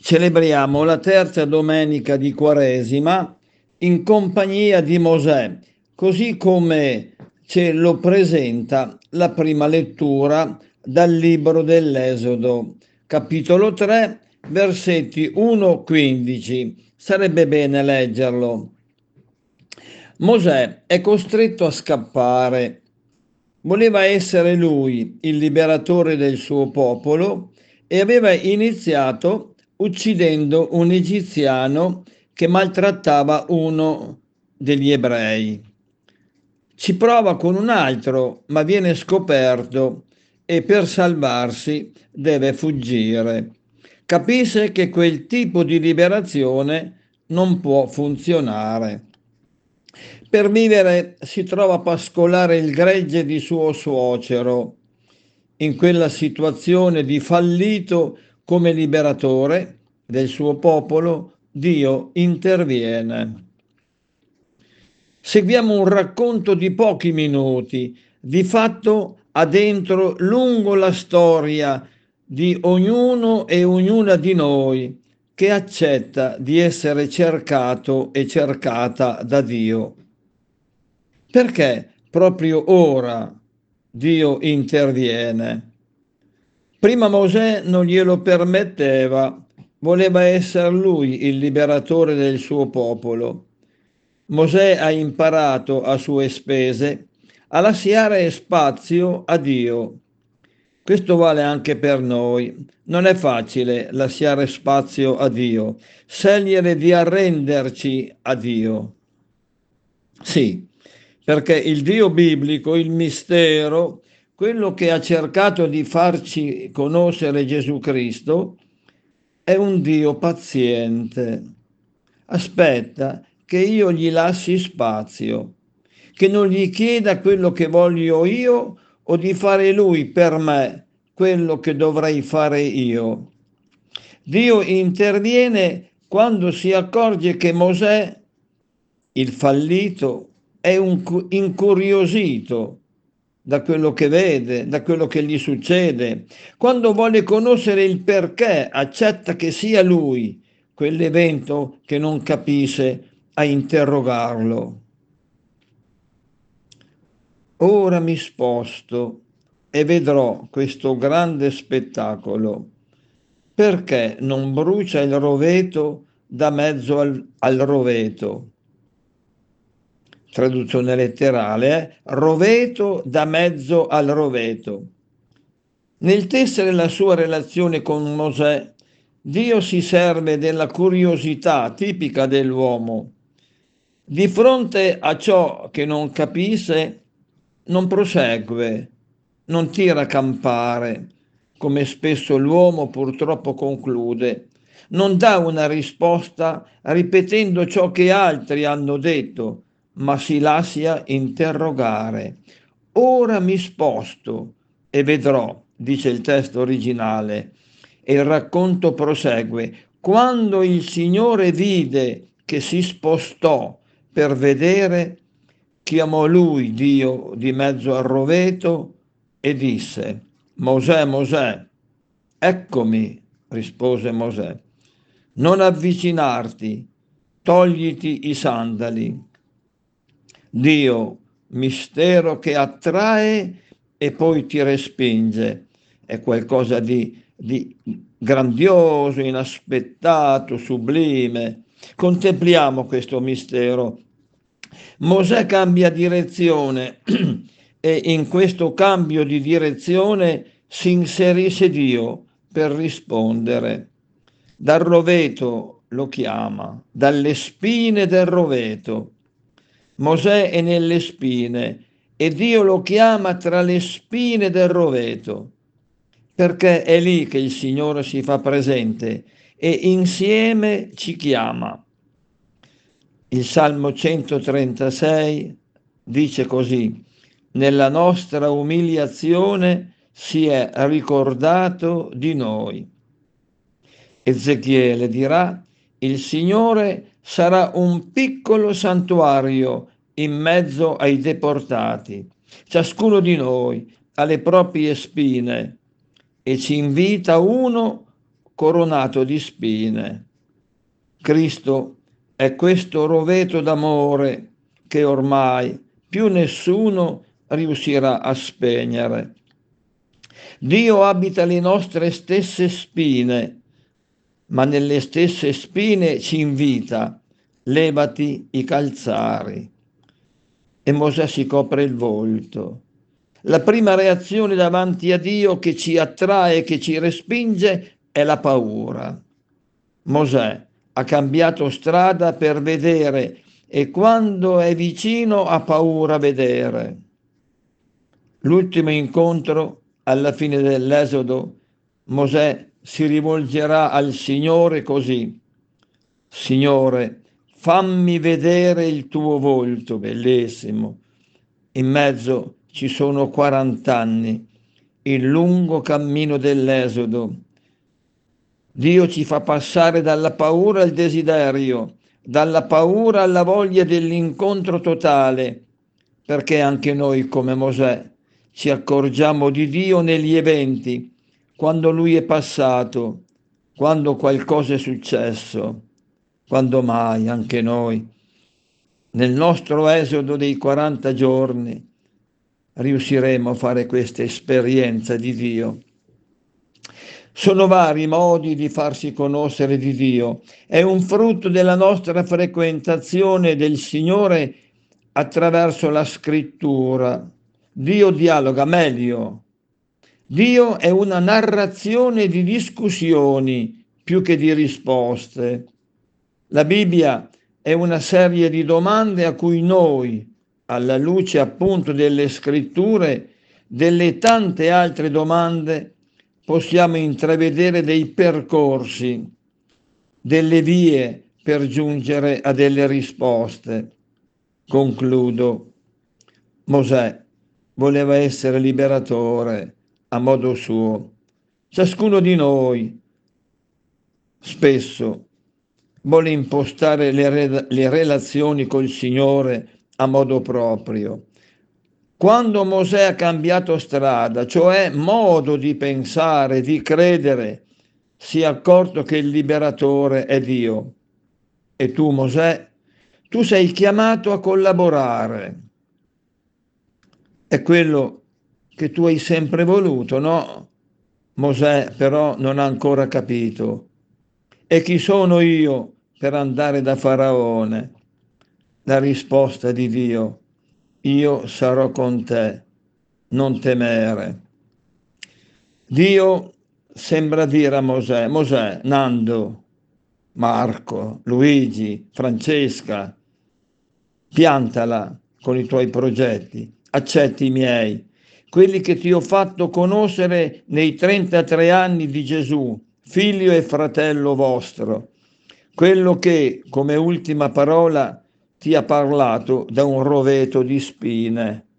Celebriamo la terza domenica di Quaresima in compagnia di Mosè, così come ce lo presenta la prima lettura dal libro dell'Esodo, capitolo 3, versetti 1-15. Sarebbe bene leggerlo. Mosè è costretto a scappare. Voleva essere lui il liberatore del suo popolo e aveva iniziato uccidendo un egiziano che maltrattava uno degli ebrei. Ci prova con un altro, ma viene scoperto e per salvarsi deve fuggire. Capisce che quel tipo di liberazione non può funzionare. Per vivere si trova a pascolare il gregge di suo suocero. In quella situazione di fallito come liberatore del suo popolo, Dio interviene. Seguiamo un racconto di pochi minuti, di fatto ha dentro lungo la storia di ognuno e ognuna di noi che accetta di essere cercato e cercata da Dio. Perché proprio ora Dio interviene? Prima Mosè non glielo permetteva, voleva essere lui il liberatore del suo popolo. Mosè ha imparato a sue spese a lasciare spazio a Dio. Questo vale anche per noi. Non è facile lasciare spazio a Dio, scegliere di arrenderci a Dio. Sì, perché il Dio biblico, il mistero, quello che ha cercato di farci conoscere Gesù Cristo, è un Dio paziente. Aspetta che io gli lasci spazio, che non gli chieda quello che voglio io o di fare lui per me quello che dovrei fare io. Dio interviene quando si accorge che Mosè, il fallito, è incuriosito da quello che vede, da quello che gli succede. Quando vuole conoscere il perché, accetta che sia lui quell'evento che non capisce a interrogarlo. Ora mi sposto e vedrò questo grande spettacolo. Perché non brucia il roveto da mezzo al roveto? Traduzione letterale, roveto da mezzo al roveto. Nel tessere la sua relazione con Mosè, Dio si serve della curiosità tipica dell'uomo. Di fronte a ciò che non capisce, non prosegue, non tira a campare, come spesso l'uomo purtroppo conclude. Non dà una risposta ripetendo ciò che altri hanno detto, ma si lascia interrogare. Ora mi sposto e vedrò, dice il testo originale, e il racconto prosegue. Quando il Signore vide che si spostò per vedere, chiamò lui Dio di mezzo al roveto e disse: Mosè, Mosè. Eccomi, rispose Mosè. Non avvicinarti, togliti i sandali. Dio, mistero che attrae e poi ti respinge. È qualcosa di grandioso, inaspettato, sublime. Contempliamo questo mistero. Mosè cambia direzione e in questo cambio di direzione si inserisce Dio per rispondere. Dal roveto lo chiama, dalle spine del roveto. Mosè è nelle spine e Dio lo chiama tra le spine del roveto, perché è lì che il Signore si fa presente e insieme ci chiama. Il Salmo 136 dice così: nella nostra umiliazione si è ricordato di noi. Ezechiele dirà: il Signore sarà un piccolo santuario in mezzo ai deportati. Ciascuno di noi ha le proprie spine e ci invita uno coronato di spine. Cristo è questo roveto d'amore che ormai più nessuno riuscirà a spegnere. Dio abita le nostre stesse spine, ma nelle stesse spine ci invita: levati i calzari. E Mosè si copre il volto. La prima reazione davanti a Dio che ci attrae, che ci respinge, è la paura. Mosè ha cambiato strada per vedere e quando è vicino ha paura a vedere. L'ultimo incontro, alla fine dell'Esodo, Mosè si rivolgerà al Signore così: Signore, fammi vedere il tuo volto, bellissimo. In mezzo ci sono 40 anni, il lungo cammino dell'Esodo. Dio ci fa passare dalla paura al desiderio, dalla paura alla voglia dell'incontro totale, perché anche noi, come Mosè, ci accorgiamo di Dio negli eventi, quando Lui è passato, quando qualcosa è successo, quando mai anche noi, nel nostro esodo dei 40 giorni, riusciremo a fare questa esperienza di Dio. Sono vari modi di farsi conoscere di Dio. È un frutto della nostra frequentazione del Signore attraverso la scrittura. Dio dialoga meglio. Dio è una narrazione di discussioni più che di risposte. La Bibbia è una serie di domande a cui noi, alla luce appunto delle scritture, delle tante altre domande, possiamo intravedere dei percorsi, delle vie per giungere a delle risposte. Concludo. Mosè voleva essere liberatore a modo suo. Ciascuno di noi spesso vuole impostare le relazioni col Signore a modo proprio. Quando Mosè ha cambiato strada, cioè modo di pensare, di credere, si è accorto che il liberatore è Dio. E tu, Mosè, tu sei chiamato a collaborare. È quello che tu hai sempre voluto, no? Mosè però non ha ancora capito. E chi sono io per andare da Faraone? La risposta di Dio: io sarò con te, non temere. Dio sembra dire a Mosè: Mosè, Nando, Marco, Luigi, Francesca, piantala con i tuoi progetti, accetti i miei, quelli che ti ho fatto conoscere nei 33 anni di Gesù, figlio e fratello vostro, quello che, come ultima parola, ti ha parlato da un roveto di spine.